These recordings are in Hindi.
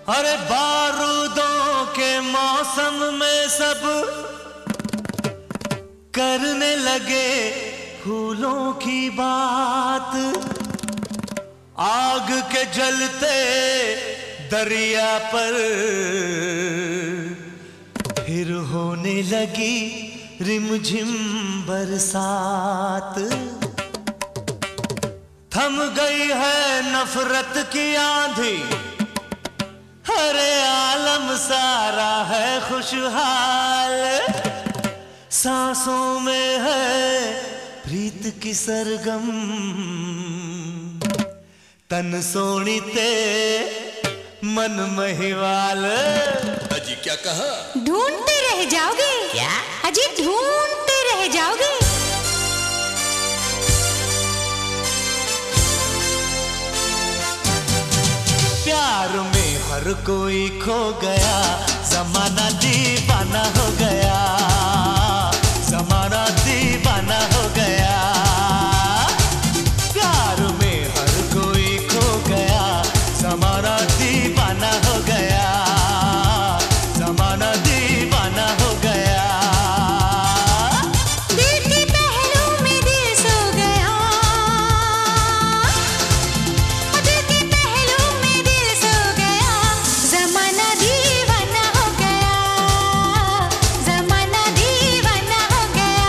अरे बारूदों के मौसम में सब करने लगे फूलों की बात, आग के जलते दरिया पर फिर होने लगी रिमझिम बरसात। थम गई है नफरत की आंधी, हरे आलम सारा है खुशहाल, सांसों में है प्रीत की सरगम, तन सोनी ते मन महिवाल। अजी क्या कहा? ढूंढते रह जाओगे क्या? अजी ढूंढते रह जाओगे। प्यार में हर कोई खो गया, जमाना दीवाना हो गया, जमाना दीवाना हो गया। प्यार में हर कोई खो गया, जमाना दीवाना हो गया, जमाना दीवाना हो गया। दिल के पहलू में दिल सो गया, दिल के पहलू में दिल सो गया, जमाना दीवाना हो गया, जमाना दीवाना हो गया।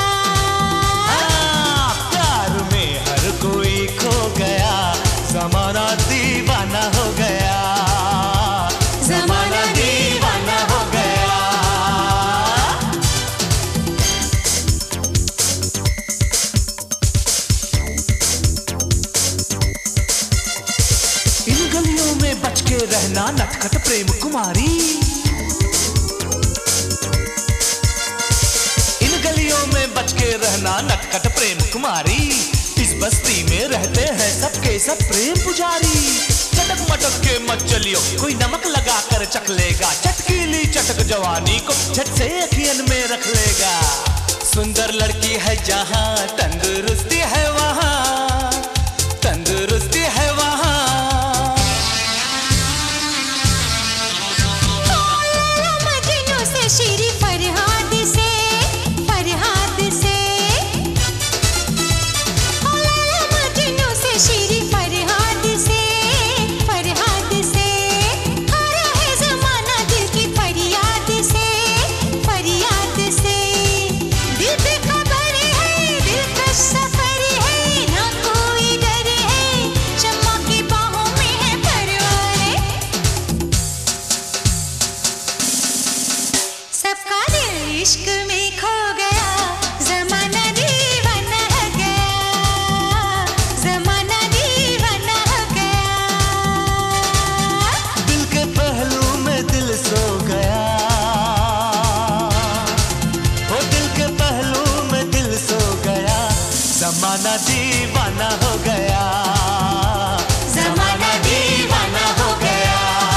प्यार में हर कोई खो गया, जमाना दीवाना हो गया, जमाना दीवाना हो गया। इन गलियों में बच के रहना नटखट प्रेम कुमारी, इन गलियों में बच के रहना नटखट प्रेम कुमारी। इस बस्ती में रहते हैं सबके सब प्रेम पुजारी। चटक मटक के मत चलियो, कोई नमक लगा कर चख लेगा, चटकीली चटक जवानी को झट से अखियन में रख लेगा। सुंदर लड़की है जहां, तंदुरुस्ती है वहां, तंदुरुस्ती है वहां। मजनू से शीरी फरहाद से, फरहाद से, मजनू से शीरी फरहाद से, फरहाद से। हारा है जमाना दिल की फरियाद से, फरियाद से। दिल पे खबर है, दिलकश सफर है, ना कोई डर है, शम्मा की बाहों में है परवाने। सबका दिल इश्क में खो गया, जमाना दीवाना हो गया, जमाना दीवाना हो गया। दिल के पहलू में दिल सो गया, ओ दिल के पहलू में दिल सो गया, जमाना दीवाना हो गया, जमाना दीवाना हो गया।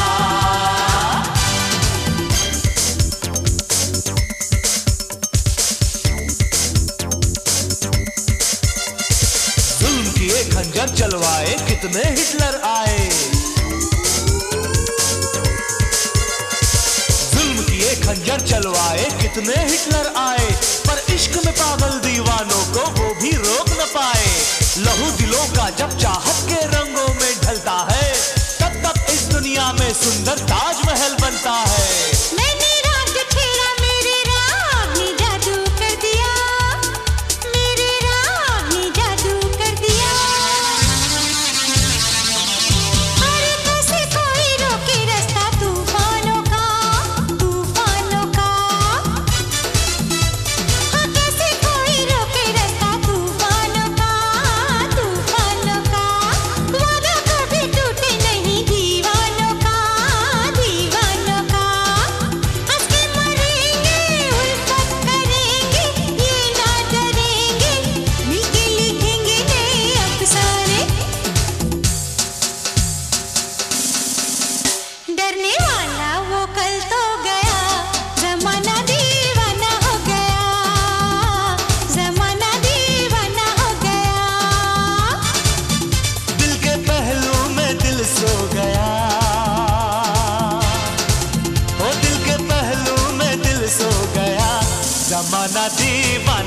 जुल्म की एक खंजर चलवाए कितने हिटलर आए, जुल्म की एक खंजर चलवाए कितने हिटलर आए, पर इश्क में पागल दीवानों को वो भी रोक न पाए। लहू दिलों का जब चाहत के रंगों में ढलता है, तब तब इस दुनिया में सुंदर ताजमहल बनता है। मैंने राग छेड़ा, मेरे राग ने जादू कर दिया, मेरे राग ने जादू कर दिया। अरे कैसे कोई रोके रास्ता तूफानों का, तूफानों का। हाँ कैसे कोई रोके रास्ता तूफानों का, तूफानों का। वादा कभी टूटे नहीं दीवानों का, दीवाना दीवाना